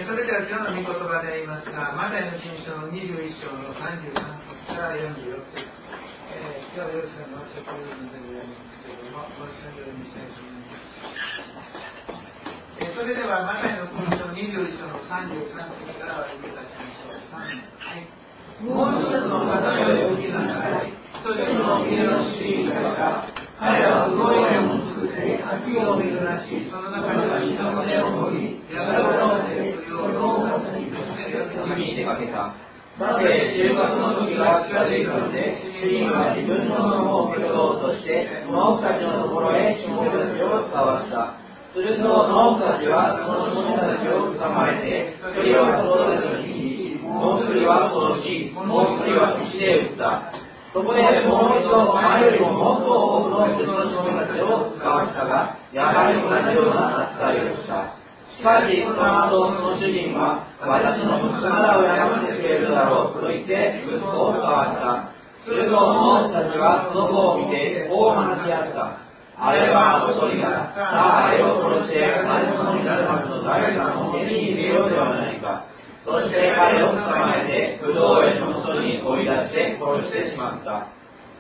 それでは今日の御言葉でありますが、マタイの福音書の21章の33節から46節、今日はよろしくの直訳にするようにですけれども、ご一緒に読みしたいと思います。それではマタイの福音書21章の33節からお読みいたしましょう。もう一つの例えを聞きなさい。一人の家の主人が彼らは動いても作って秋を見るらしい。その中には人の根を掘り、やがらをせるという農家に海に出かけた。さて、収穫の時が近づいたので、主人は自分のものを受け取ろうとして、農夫たちのところへしもべたちを使わした。すると農夫たちはそのしもべたちを捕まえて、一人は子育ての日にし、もう一人は殺し、もう一人は石で撃った。そこでもう一度前よりももっと多くの別のしもべたちを使わしたが、やはり同じような扱いをした。しかし、その後その主人は、私の息子ならを敬ってくれるだろうと言って息子を使わした。すると農夫たちはその子を見て、こう話し合った。あれは跡取りだ。さあ、あれを殺して同じものになるはずの財産を手に入れようではないか。そして彼を捕まえて、ブドウ園の外に追い出して殺してしまった。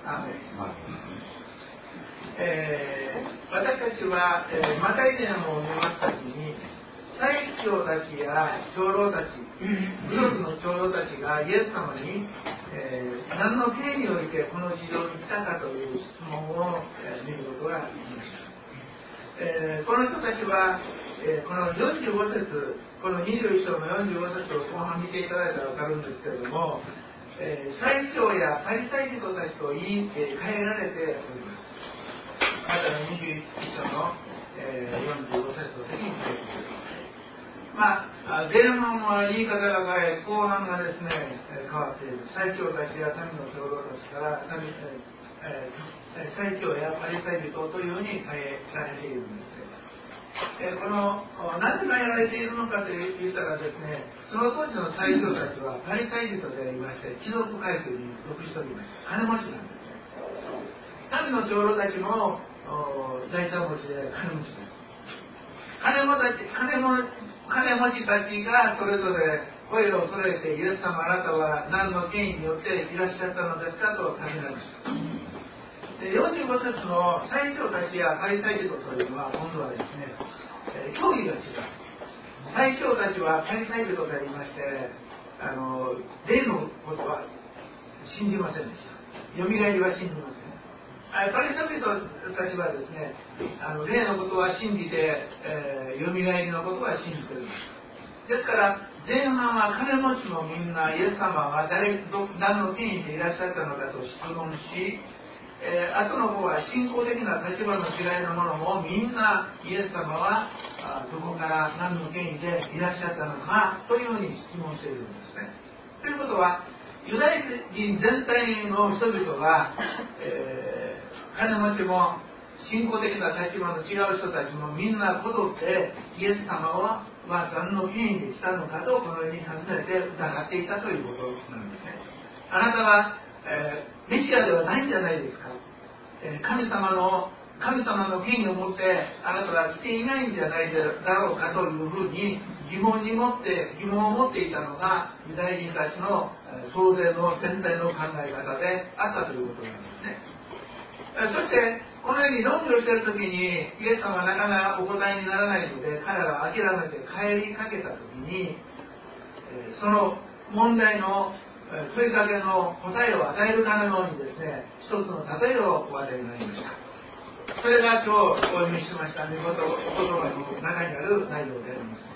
私たちは、マタイ伝を見ますときに、祭司たちや長老たち、部族の長老たちがイエス様に、何の権利においてこの地上に来たかという質問を、見ることができました。この人たちは、この45節、この21章の45節を後半見ていただいたら分かるんですけれども、祭司やパリサイ人たちと言い換えられております。また21章の、45節を見ていただきます。前半は言い方が変え、後半がですね、変わっている。祭司たちや神の長老たちから祭司やパリサイ人というふうに変えられているんです。このなぜ変えられているのかと言ったらですね、その当時の祭司たちはパリサイ人でありまして、貴族階級に属しておりました。金持ちなんですね。神の長老たちも財産持ちで金持ちです。金持ちたちがそれぞれ声を揃えて、イエス様あなたは何の権威によっていらっしゃったのですかと尋ねました。で45節の祭司たちやパリサイ人というのは今度はですね、教義が違う。祭司たちはパリサイ人でありまして、霊のことは信じませんでした。よみがえりは信じません。パリサイ人たちはですね、霊のことは信じて、よみがえりのことは信じているんです。ですから前半は金持ちもみんなイエス様は何の権威でいらっしゃったのかと質問し、後の方は信仰的な立場の違いのものもみんなイエス様はどこから何の権威でいらっしゃったのかというふうに質問しているんですね。ということはユダヤ人全体の人々が、金持ちも信仰的な立場の違う人たちもみんなこぞってイエス様は何の権威で来たのかとこのように尋ねて疑っていたということなんですね。あなたはメシアではないんじゃないですか。神様の権威を持ってあなたは来ていないんじゃないだろうかというふうに疑問を持っていたのがユダヤ人たちの総勢の全体の考え方であったということなんですね。そしてこのように論議をしているときにイエス様はなかなかお答えにならないので彼らは諦めて帰りかけたときに、その問題の問いかけの答えを与えるかのようにですね、一つの例えをお与えになりました。それが今日お読みしました御言葉の中にある内容であります。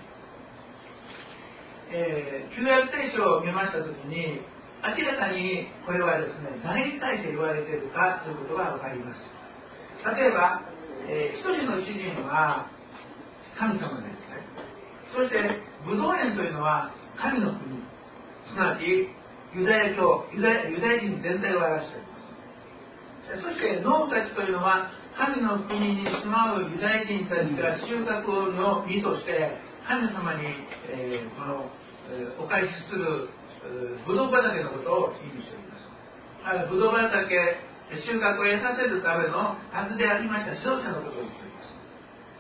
旧約聖書を見ましたときに明らかにこれはですね、何に対して言われているかということが分かります。例えば、一人の主人は神様ですね。そしてブドウ園というのは神の国、すなわちユダヤ人全体を表しています。そして農夫たちというのは神の国に住まうユダヤ人たちが収穫の実として神様に、お返しするブドウ畑のことを意味しております。ブドウ畑収穫を得させるためのはずでありました指導者のことを言っております。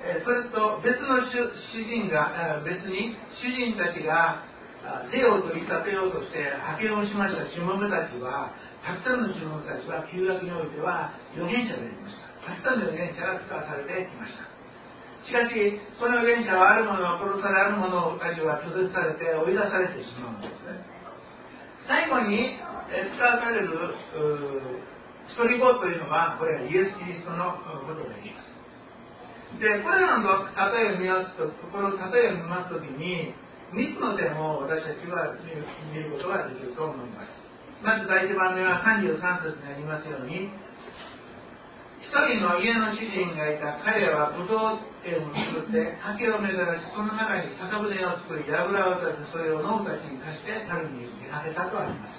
それと別の別に主人たちが税を取り立てようとして派遣をしましたしもべたちは、たくさんのしもべたちは旧約においては預言者でありました。たくさんの預言者が使わされてきました。しかしその預言者はある者は殺され、ある者たちは拒絶されて追い出されてしまうんですね。最後に使わされる一人子というのは、これはイエス・キリストのことであります。で、これらの例えを見ますと、この例えを見ますときに3つの点を私たちは見ることができると思います。まず第1番目は33節にありますように、一人の家の主人がいた。彼はブドウ園を作って竹を巡らし、その中に酒舟を作り、櫓を立て、それを農たちに貸して樽に出かけたとあります。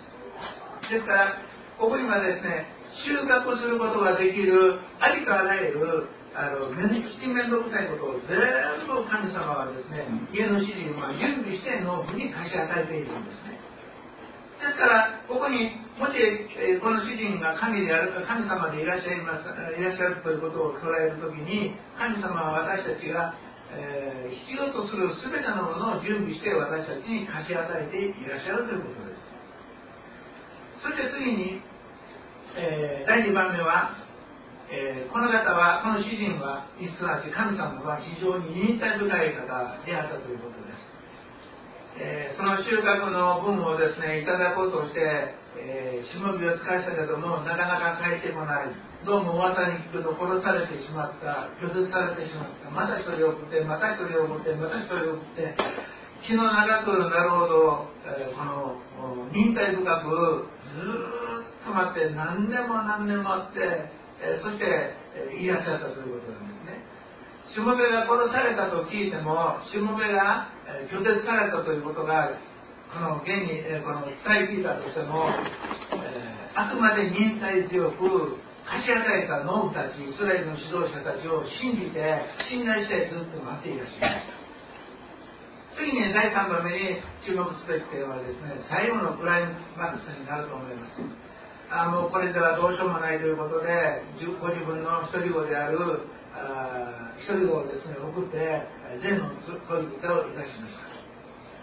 ですからここにはですね、収穫することができるありとあらゆる面倒くさいことを全部神様はですね、家の主人は準備して農夫に貸し与えているんですね。ですからここにもし、この主人が神である、神様でいらっしゃるということを捉えるときに、神様は私たちが、必要とする全てのものを準備して私たちに貸し与えていらっしゃるということです。そして次に、第2番目は、この方は、この主人は、すなわち神様は非常に忍耐深い方であったということです。その収穫の分をですね、いただこうとして、しもべを使いしたけどもなかなか帰ってこない。どうも噂に聞くと殺されてしまった、拒絶されてしまった、また一人送って、また一人送って、また一人送って、気の長くなるほど、この忍耐深くずっと待って、何年も何年もあって、そしていらっしゃったということなんですね。しもべが殺されたと聞いても、しもべが拒絶されたということがこの伝え聞いたとしても、あくまで忍耐強く貸し与えた農夫たち、イスラエルの指導者たちを信じて信頼してずっと待っていらっしゃいました。次に第3番目に注目すべき点はですね、最後のクライマックスになると思います。もうこれではどうしようもないということで、ご自分の一人子である一人子をですね送って全の取り方をいたしました。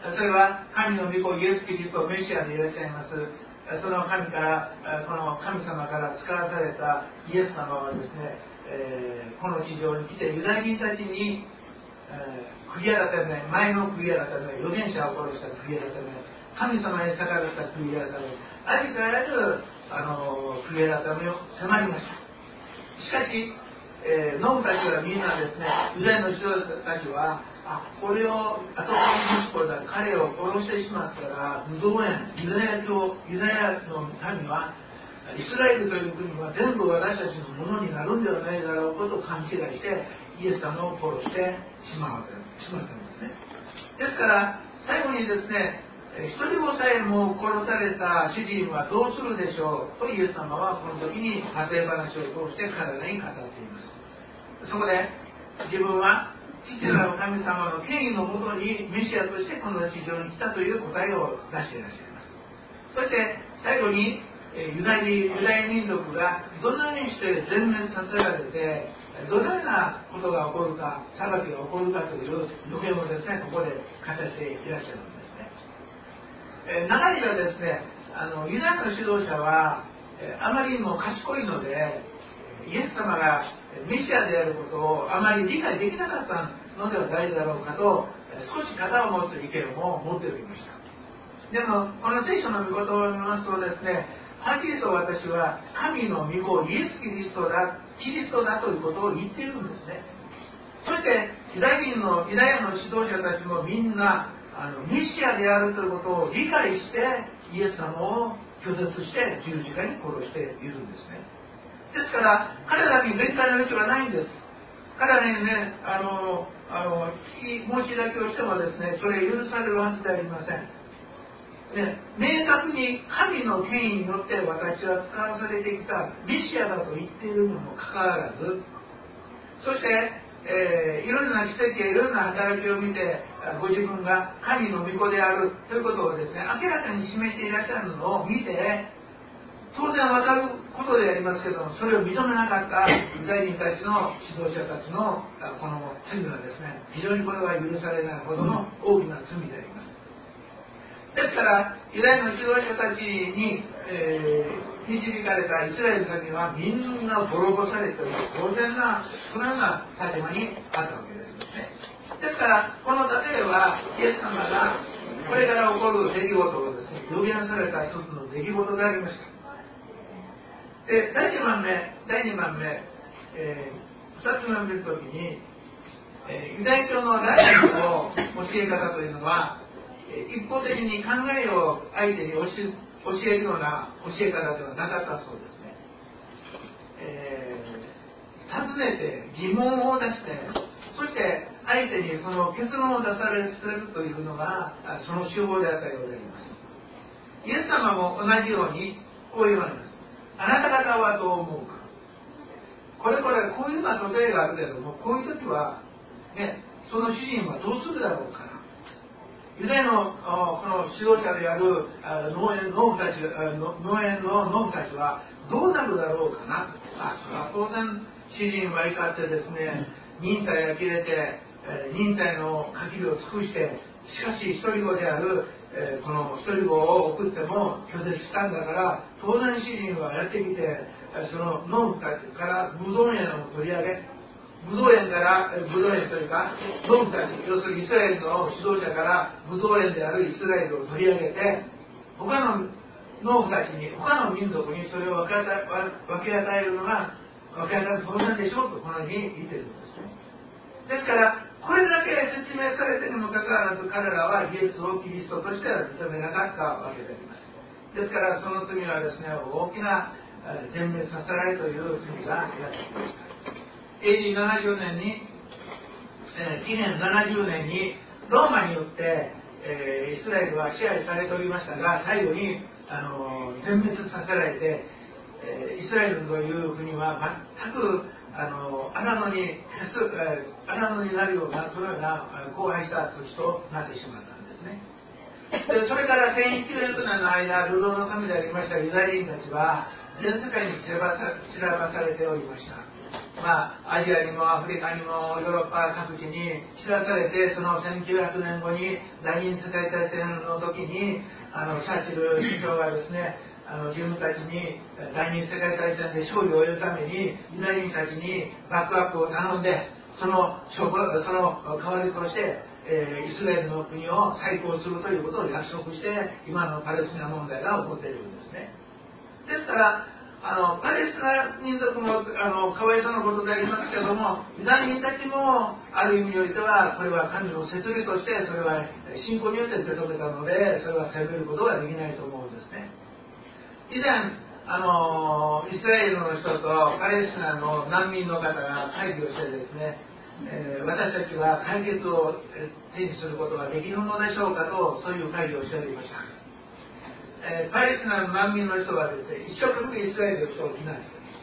それは神の御子イエス・キリストメシアでいらっしゃいます。その神から、この神様から使わされたイエス様はですね、この地上に来てユダヤ人たちに、悔い改め、前の悔い改め、預言者を殺した悔い改め、神様に逆らった悔い改め、ありとあらゆる悔い改めを迫りました。しかし農夫たちはみんなですね、ユダヤの人たちは、これを後から息子だ、彼を殺してしまったら、ブドウ園、ユダヤの民は、イスラエルという国は全部私たちのものになるんではないだろうことを勘違いして、イエス様を殺してしまったんですね。ですから、最後にですね、一人子さえも殺された主人はどうするでしょうとイエス様はこの時に家庭話を通して彼らに語っています。そこで自分は父なる神様の権威のもとにメシアとしてこの地上に来たという答えを出していらっしゃいます。そして最後にユダヤ民族がどのようにして全滅させられてどのようなことが起こるか、裁きが起こるかという予言をですね、ここで語っていらっしゃるんですね。中にはですね、ユダヤの指導者はあまりにも賢いので、イエス様がメシアであることをあまり理解できなかったのではないだろうかと、少し肩を持つ意見も持っておりました。でもこの聖書の御言葉を見ますとですね、はっきりと私は神の御子イエス・キリストだということを言っているんですね。そしてユダヤの指導者たちもみんなメシアであるということを理解してイエス様を拒絶して十字架に殺しているんですね。ですから彼らに弁解の余地はないんです。彼らにね、申し開きをしてもですね、それ許されるはずでありません。ね、明確に神の権威によって私は使わされてきたメシアだと言っているにもかかわらず、そして、いろいろな奇跡やいろいろな働きを見てご自分が神の御子であるということをですね、明らかに示していらっしゃるのを見て、 当然わかることでありますけども、それを認めなかったユダヤ人たちの指導者たちのこの罪はですね、非常にこれは許されないほどの大きな罪であります。ですからユダヤの指導者たちに、導かれたイスラエルの民はみんな滅ぼされている当然なそのような立場にあったわけですね。ですからこの例えばイエス様がこれから起こる出来事をですね、予言された一つの出来事でありました。で第2番目、2つ目を見るときに、ユダヤ教のライブの教え方というのは一方的に考えを相手に教えるような教え方ではなかったそうですね。尋ねて疑問を出して、そして相手にその結論を出されるというのがその手法であったようであります。イエス様も同じようにこう言われます。あなた方はどう思うか。これこういうような例えがあるけれども、こういう時は、ね、その主人はどうするだろうかな。ユダヤのこの指導者である農園の農夫たちはどうなるだろうかな。それは当然主人は怒ってですね、忍耐が切れて、忍耐の限りを尽くして、しかし一人子であるこの一人子を送っても拒絶したんだから、当然主人はやってきて、その農夫たちからブドウ園を取り上げ、ブドウ園というか農夫たち、要するにイスラエルの指導者からブドウ園であるイスラエルを取り上げて、他の農夫たちに、他の民族にそれを分け与えるのが当然でしょうとこのように言っているんですね。ですからこれだけ説明されているにもかかわらず、彼らはイエスをキリストとしては認めなかったわけであります。ですからその罪はですね、大きな全滅させられという罪がやってきました。AD 70年に、紀元70年にローマによって、イスラエルは支配されておりましたが、最後に全滅させられて、イスラエルという国は全く荒野になるような、そのような荒廃した土地となってしまったんですね。でそれから1900年の間、流動の神でありましたユダヤ人たちは全世界に散らばされておりました。アジアにもアフリカにもヨーロッパ各地に散らされて、その1900年後に第二次世界大戦の時にチャーチル首相がですね、自分たちに第二次世界大戦で勝利を得るためにユダヤ人たちにバックアップを頼んで、その代わりとしてイスラエルの国を再興するということを約束して、今のパレスチナ問題が起こっているんですね。ですからパレスチナ民族もかわいそうなことでありますけども、ユダヤ人たちもある意味においてはこれは神の設備として、それは信仰によって受け止めたので、それは責めることはできないと思うんですね。以前イスラエルの人とパレスチナの難民の方が会議をしてですね、私たちは解決を手にすることができるのでしょうかと、そういう会議をしておりました。パレスチナの難民の人はですね、一生懸命イスラエルの人を非難しています。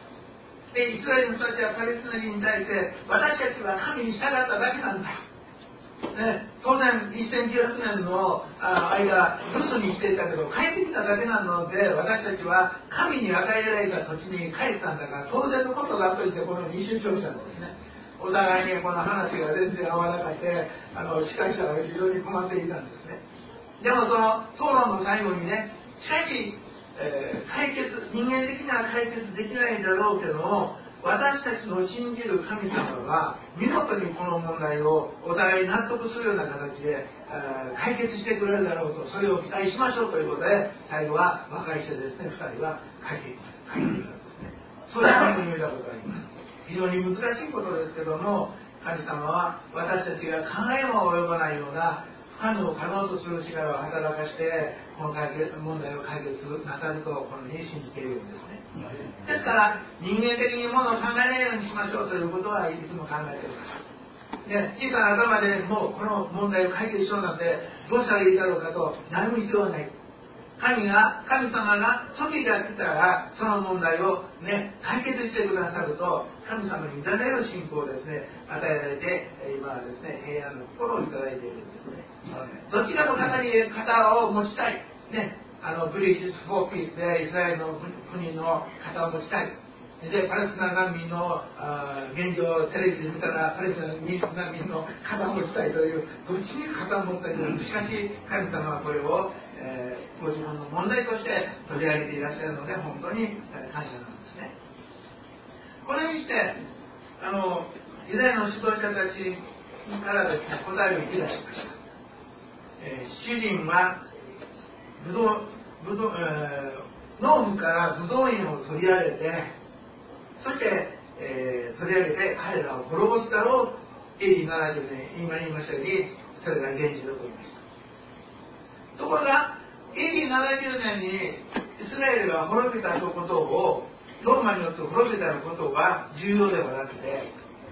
でイスラエルの人たちはパレスチナ人に対して、私たちは神に従っただけなんだ、当然1900年の間留守にしていたけど帰ってきただけなので、私たちは神に与えられた土地に帰ったんだから当然のことだと言って、この民主主義者ですね、お互いにこの話が全然合わなくて、司会者は非常に困っていたんですね。でもその討論の最後にね、しかし、人間的には解決できないだろうけども、私たちの信じる神様は見事にこの問題をお互い納得するような形で解決してくれるだろうと、それを期待しましょうということで、最後は和解してですね、2人は帰っていったんですね。そういうふうに見たことがあります。非常に難しいことですけども、神様は私たちが考えも及ばないような不可能を可能とする力を働かして、この問題を解決なさるとこのように信じているんですね。ですから人間的にものを考えないようにしましょうということはいつも考えています。で小さな頭でもうこの問題を解決しようなんてどうしたらいいだろうかと何も必要はない。神様が時が来たらその問題を、解決してくださると、神様に委ねる信仰をですね与えられて、今はですね平安の心をいただいているんですね。どちらの方を持ちたい、 ブリティッシュ・フォー・ピースでイスラエルの国の肩を持ちたい。で、パレスチナ難民の現状をテレビで見たら、パレスチナ難民の肩を持ちたいという、どっちに肩を持ったけど、しかし神様はこれを、ご自分の問題として取り上げていらっしゃるので、本当に感謝なんですね。これにして、ユダヤの指導者たちからですね、答えをいただきました。主人は農夫からブドウ園を取り上げて、そして、取り上げて彼らを滅ぼすだろう。AD 70年、今言いましたように、それが現実だと言いました。ところが、AD 70年にイスラエルが滅びたことを、ローマによって滅びたことが重要ではなくて、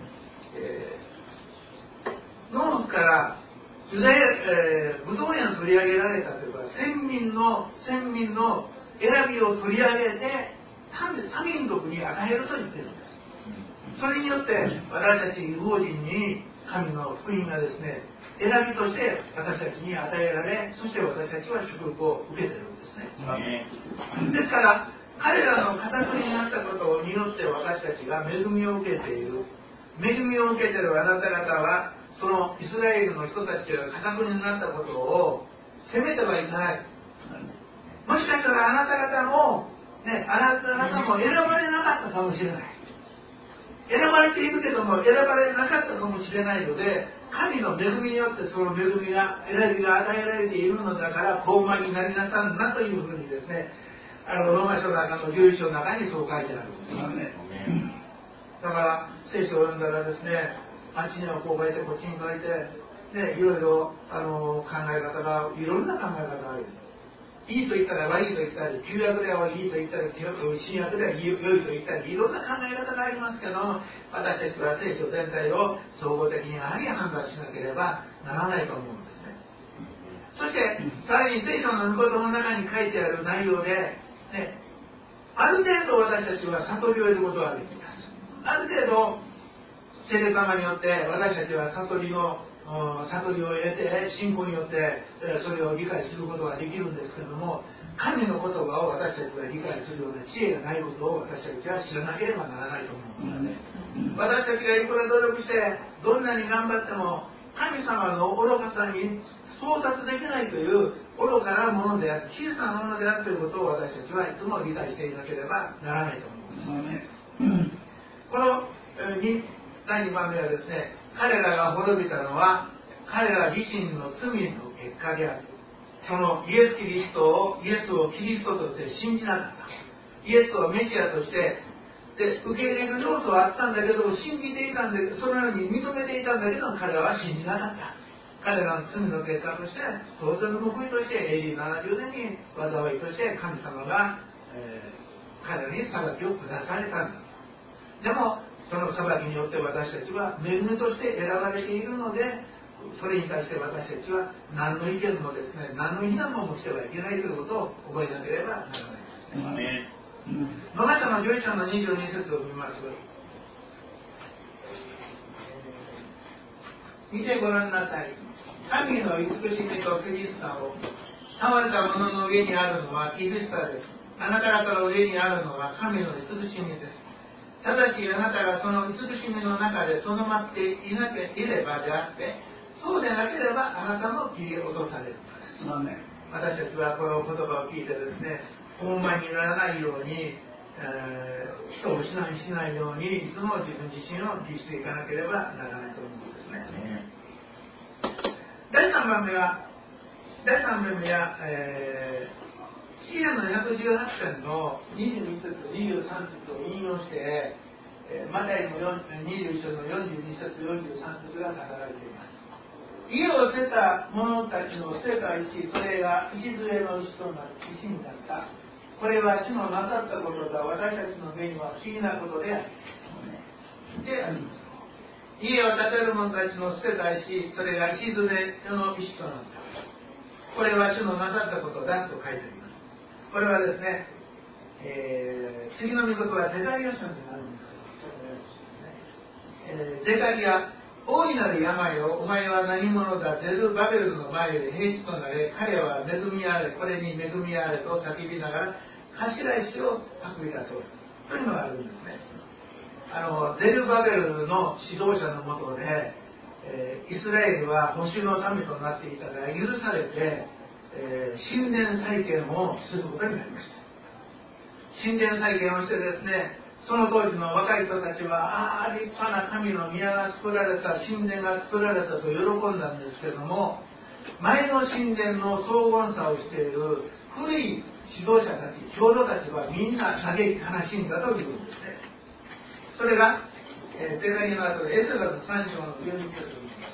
農夫からブドウ園を取り上げられたというか、先民の選びを取り上げて他民族に与えると言っているんです。それによって私たち違法人に神の福音がですね、選びとして私たちに与えられ、そして私たちは祝福を受けているんですね。ですから彼らの堅くになったことによって私たちが恵みを受けている。恵みを受けているあなた方は、そのイスラエルの人たちが堅くになったことを責めてはいけない。もしかしたらあなた方も選ばれなかったかもしれない。選ばれているけども選ばれなかったかもしれないので、神の恵みによってその恵みが選びが与えられているのだから高慢になりなさんなというふうにですね、ローマ書の中の11章の中にそう書いてあるんですよね。だから聖書を読んだらですね、あっちにはこう書いてこっちに書いて、ね、いろいろ考え方がいろんな考え方がある。いいと言ったら悪いと言ったり、旧約ではいいと言ったり、新約では良いと言ったり、いろんな考え方がありますけども、私たちは聖書全体を総合的にやはり判断しなければならないと思うんですね。そしてさらに聖書の御言葉の中に書いてある内容で、ね、ある程度私たちは悟りを得ることができます。ある程度聖霊様によって私たちは悟りを得て、信仰によってそれを理解することができるんですけども、神の言葉を私たちが理解するような知恵がないことを私たちは知らなければならないと思うんですね。私たちがいくら努力してどんなに頑張っても神様の愚かさに到達できないという愚かなものである、小さなものであるということを私たちはいつも理解していなければならないと思うんですよね。この第2番目はですね、彼らが滅びたのは彼ら自身の罪の結果である。そのイエスをキリストとして信じなかった。イエスをメシアとしてで受け入れる要素はあったんだけど、信じていたんだけど、そのように認めていたんだけど、彼らは信じなかった。彼らの罪の結果として、当然の報いとして、AD70 年に災いとして神様が、彼らに裁きを下されたんだ。でもその裁きによって私たちは恵みとして選ばれているので、それに対して私たちは何の意見もですね、何の非難もしてはいけないということを覚えなければならないですね。ローマ書の11章の22節を見ます。見てごらんなさい。神の慈しみと厳しさを倒れた者の上にあるのは厳しさです。あなた方の上にあるのは神の慈しみです。ただしあなたがその慈しみの中でとどまっていればであって、そうでなければあなたも切り落とされるのです。私たちはこの言葉を聞いてですね、傲慢にならないように、人を非難しないようにいつも自分自身を律していかなければならないと思うんですね。第3番目は詩篇の118編の22節23節を引用して、マタイの21章の42節43節が語られています。家を捨てた者たちの捨てた石、それが礎の石となる石になった。これは主のなさったことだ。私たちの目には不思議なことであります。家を建てる者たちの捨てた石、それが礎の石となった。これは主のなさったことだと書いてあります。これはですね、次の御言葉はゼカリヤ書になるんですけど、ゼカリヤ大いなる病よ、お前は何者だ、ゼルバベルの前で平地となれ、彼は恵みあれ、これに恵みあれと叫びながら、頭石を運び出そうというのがあるんですね。ゼルバベルの指導者のもとで、イスラエルは保守の民となっていたから許されて、神殿再建をすることになりました。神殿再建をしてですね、その当時の若い人たちは、立派な神の宮が作られた、神殿が作られたと喜んだんですけれども、前の神殿の荘厳さをしている古い指導者たち、長老たちはみんな嘆き悲しんだというんですね。それが、ゼカリの後でエゼラの3章の12節に言います。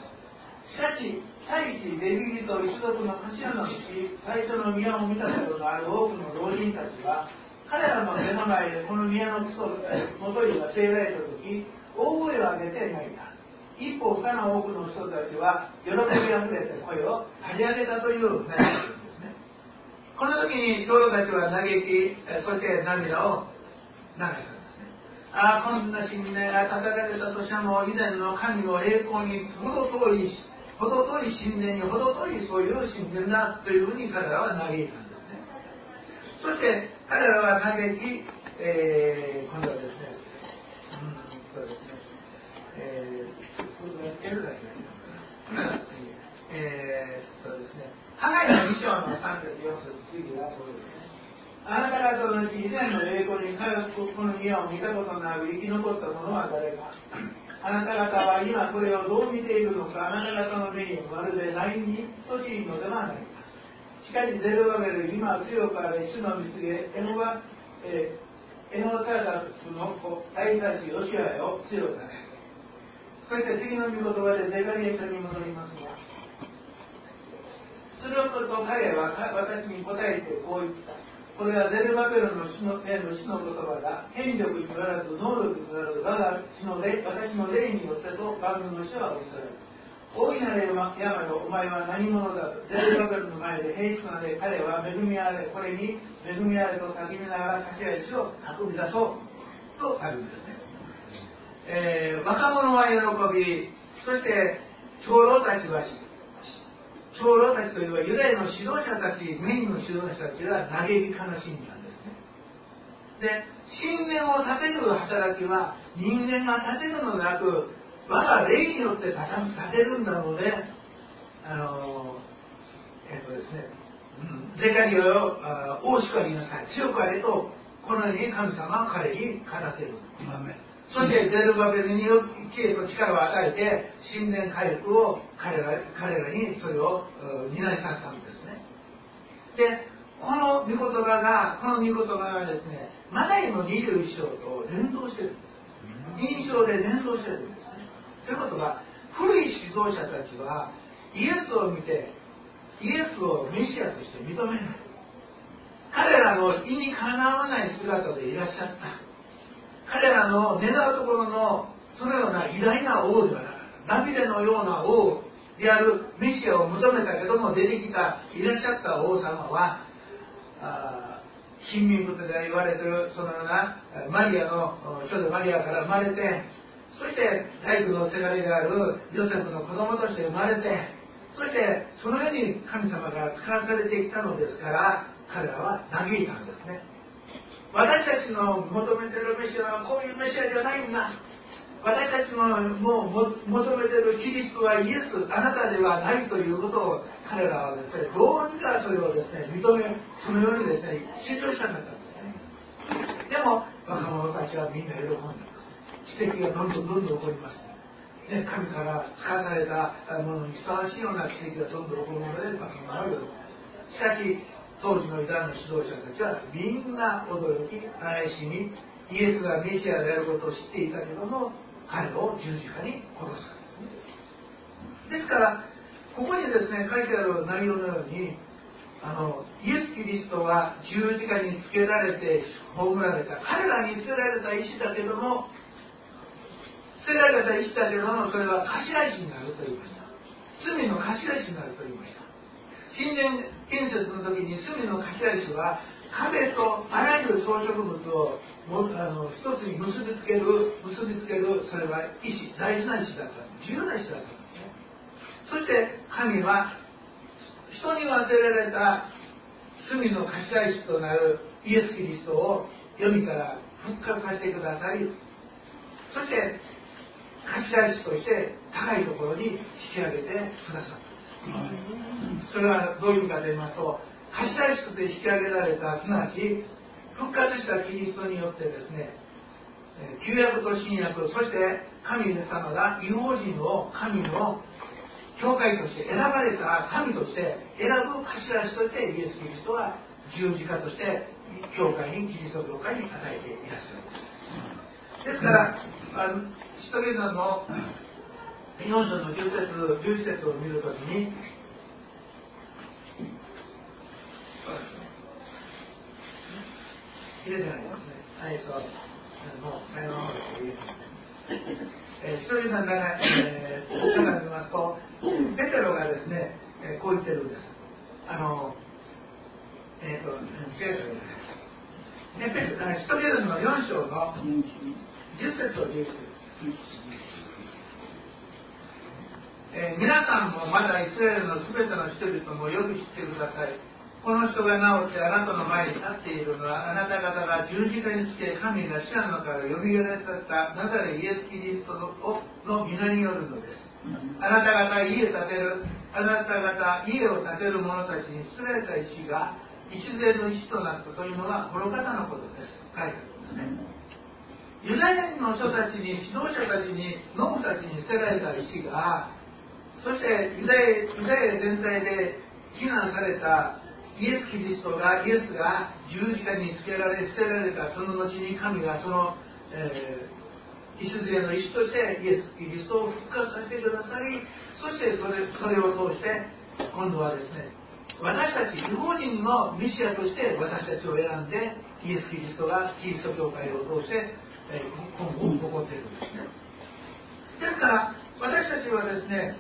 しかし、祭司、レビ人と一族の頭のうち、最初の宮を見たことのある多くの老人たちは、彼らの目の前でこの宮の基礎元井が据えられたとき、大声を上げて泣いた。一方、他の多くの人たちは、喜びあふれて声を張り上げたという内容ですね。この時に長老たちは嘆き、そして涙を流したんですね。こんな神殿が建てられたとしても、以前の神の栄光に程遠い神殿に程遠いそういう神殿だというふうに彼らは嘆いたんですね。そして彼らは嘆き、今度はですね、ハガイの2章の3節4節次はこうですね。あなた方のうち以前の栄光に通ってこの宮を見たことのある生き残った者は誰か。あなた方は今これをどう見ているのか。あなた方の目にまるでないに等しいのではないか。しかしゼルバベル、今は強くあれ主の蜜げエホタダスの子大祭司ヨシアよ強くなれ。そして次の御言葉でゼカリヤ書に戻りますが、すると彼は私に答えてこう言った。これはゼルバベルの主の言葉だ。権力によらず能力によらず私の霊によってと万軍の主はおっしゃる。大いなる山よ、お前は何者だと。ゼルバベルの前で平地となれ、彼は恵みあれ、これに恵みあれと叫びながら頭石を運び出そうとあるんですね。若者は喜び、そして長老たちというのはユダヤの指導者たち、メインの指導者たちが嘆き悲しんだんですね。で、神殿を建てる働きは人間が建てるのでなく、我が霊によって建てるんだので、ゼカリヤを大しかりなさい、強くあれと、このように神様は彼に語っている。そしてゼルバベルに知恵と力を与えて神殿回復を彼らにそれを担いさせたんですね。で、この御言葉がですね、マタイの21章と連動しているんです。2章で連動しているんですね。ということは、古い指導者たちはイエスを見てイエスをメシアとして認めない。彼らの意にかなわない姿でいらっしゃった。彼らの願うところのそのような偉大な王ではなかった。ダビデのような王であるメシアを求めたけども出てきたいらっしゃった王様は貧民物で言われているそのようなマリアの少女マリアから生まれて、そして大工のせがれであるヨセフの子供として生まれて、そしてそのように神様が使わされてきたのですから、彼らは嘆いたんですね。私たちの求めているメシアはこういうメシアじゃないんだ。私たちのもう求めているキリストはイエス、あなたではないということを彼らはですね、どうにかそれをですね、認め、そのようにですね、信条したかったんですね。でも若者たちはみんな喜んだんです。奇跡がどんどん起こります。ね、神から使わされたものにふさわしいような奇跡がどんどん起こるので若者は喜んだ。しかし当時のユダヤの指導者たちはみんな驚き怪しみ、イエスがメシアであることを知っていたけども彼を十字架に殺したんですね。ですからここにですね書いてある内容のようにイエス・キリストは十字架につけられて葬られた、彼らに捨てられた石だけどもそれは頭石になると言いました。罪の頭石になると言いました。神殿建設の時に隅の頭石は壁とあらゆる装飾物を一つに結びつける、それは石、大事な石だった、重要な石だったんですね。そして神は人に忘れられた罪の頭石となるイエス・キリストを読みから復活させてくださり、そして頭石として高いところに引き上げてくださった。それはどういう意味かと言いますと、頭石として引き上げられた、すなわち復活したキリストによってですね、旧約と新約、そして神様が異邦人を神の教会として選ばれた神として選ぶ頭石としてイエス・キリストは十字架として教会に、キリスト教会に与えていらっしゃるんです。ですから使徒行伝の4章の10節11節を見るときに、入れてないですね。もう前の方でいいです。使徒行伝から見ますと、ペテロがですね、こう言ってるんです。使徒行伝の4章の10節と11節。皆さんもまだイスラエルのすべての人々もよく知ってください。この人が治ってあなたの前に立っているのは、あなた方が十字架につけ神が死者の中からよみがえらせたナザレイエス・キリストの皆によるのです。あなた方家を建てる者たちに捨てられた石が礎の石となったというのはこの方のことです。書いてあるんですね。ユダヤ人の人たちに、指導者たちに、ノブたちに捨てられた石が、そしてユダヤ全体で非難されたイエス・キリストが、イエスが十字架につけられ捨てられたその後に神がその、礎の石としてイエス・キリストを復活させてくださり、そしてそれを通して今度はですね、私たち異邦人のメシアとして私たちを選んで、イエス・キリストがキリスト教会を通して今後起こっているんですね。ですから私たちはですね、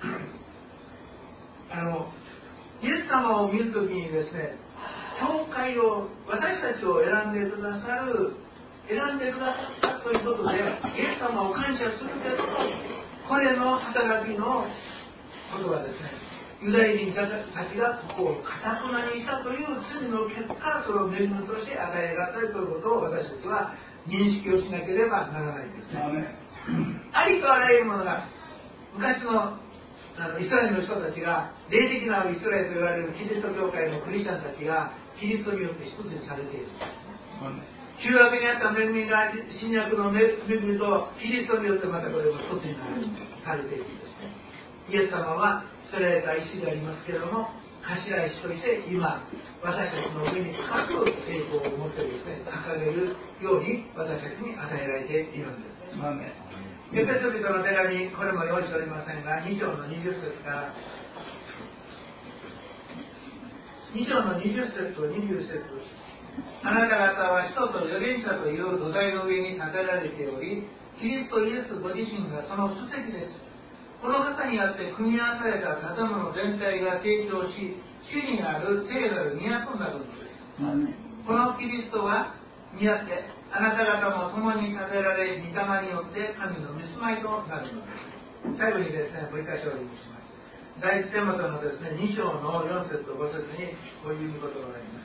イエス様を見るときにですね、教会を、私たちを選んでくださったということで、イエス様を感謝するけれども、これの働きのことはですね、ユダヤ人たちがここを堅くなにしたという罪の結果、それを恵みとして与えられたということを私たちは認識をしなければならないんですね。ありとあらゆるものが、昔のイスラエルの人たちが、霊的なイスラエルと言われるキリスト教会のクリスチャンたちがキリストによって一つにされている。旧約にあった恵みが新約の恵みとキリストによってまたこれも一つにされているんですね。イエス様は捨てられた石でありますけれども、頭石として今私たちの上に深く栄光を持ってですね、掲げるように私たちに与えられているんですね。エペソビトの手紙、これも用意しておりませんが、2章の20節から2章の20節と21節、あなた方は使徒と預言者という土台の上に建てられており、キリストイエスご自身がその主席です。この方にあって組み合わされた建物全体が成長し、主にある聖なる都になるのです。このキリストはにあってあなた方も共に建てられ、御霊によって神の御住まいとなるのです。最後にですね、もう一回勝利にします。第一テモテのですね、2章の4節と5節にこういうことがあります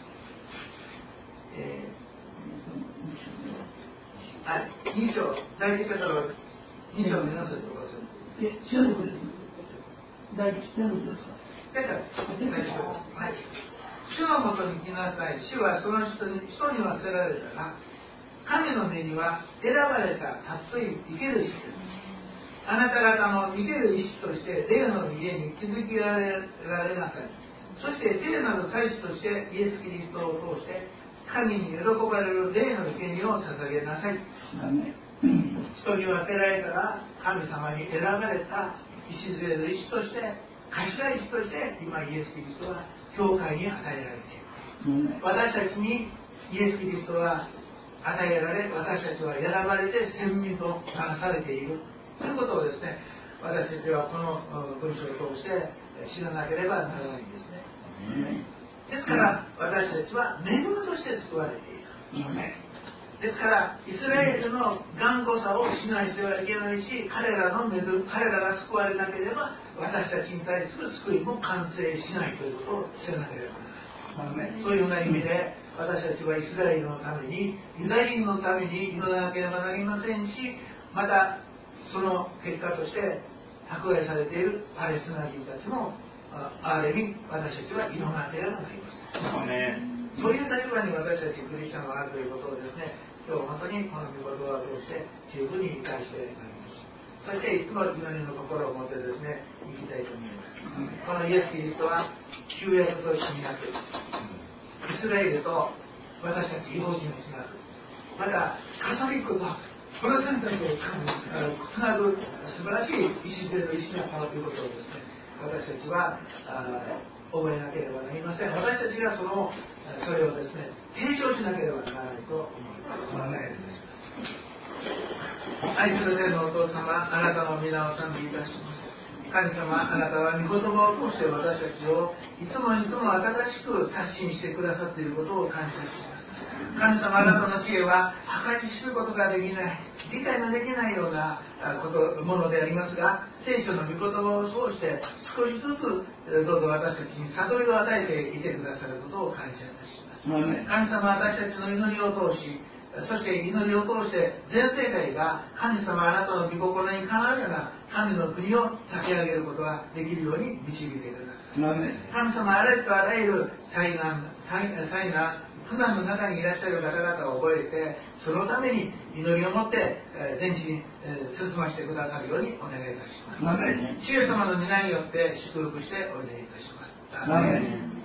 。2章、第一ペトロ2章の4節と5節。 主のことです。第一テモテですか。 はい。主のもとに来なさい。主はその人には捨てられたが、神の目には選ばれたたっとい生ける石です。あなた方も生ける石として霊の家に築きられなさい。そして聖なる祭司としてイエス・キリストを通して神に喜ばれる霊の生贄を捧げなさい。人には捨てられたら神様に選ばれた礎の石として、頭石として今イエス・キリストは教会に与えられている。私たちにイエス・キリストは与えられ、私たちは選ばれて選民となされているということをですね、私たちはこの文章を通して知らなければならないんですね。 ですから私たちは恵みとして救われている。ですからイスラエルの頑固さを非難してはいけないし、彼らが救われなければ私たちに対する救いも完成しないということを知らなければならない。そういうような意味で私たちはイスラエルのために、ユダヤ人のために祈らなければなりませんし、またその結果として迫害されているパレスチナ人たちもある意味私たちは祈らなければなりません。そういう立場に私たちクリスチャンがあるということをですね、今日本当にこの御言葉を通して十分に理解してまいります。そしていつも祈りの心を持ってですね、生きたいと思います。このイエス・キリストは旧約と新約、イスラエルと私たち違法人をつなぐ、またカトリックとプロテスタントをつなぐ素晴らしい礎の石だったということをですね、私たちは覚えなければなりません。私たちがそれをですね、継承しなければならないと思います。愛する天のお父様、あなたの皆を賛美いたします。神様、あなたは御言葉を通して私たちをいつもいつも新しく発信してくださっていることを感謝します。神様、あなたの知恵は計り知ることができない、理解ができないようなものでありますが、聖書の御言葉を通して少しずつどうぞ私たちに悟りを与えていてくださることを感謝いたします。神様、私たちの祈りを通し、そして祈りを通して全世界が神様、あなたの御心にかなうような神の国を立て上げることができるように導いてください。神様、あらゆるあらゆる災難苦難の中にいらっしゃる方々を覚えて、そのために祈りを持って全地に進ませてくださるようにお願いいたします。主イエス様の皆によって祝福してお祈りいたします。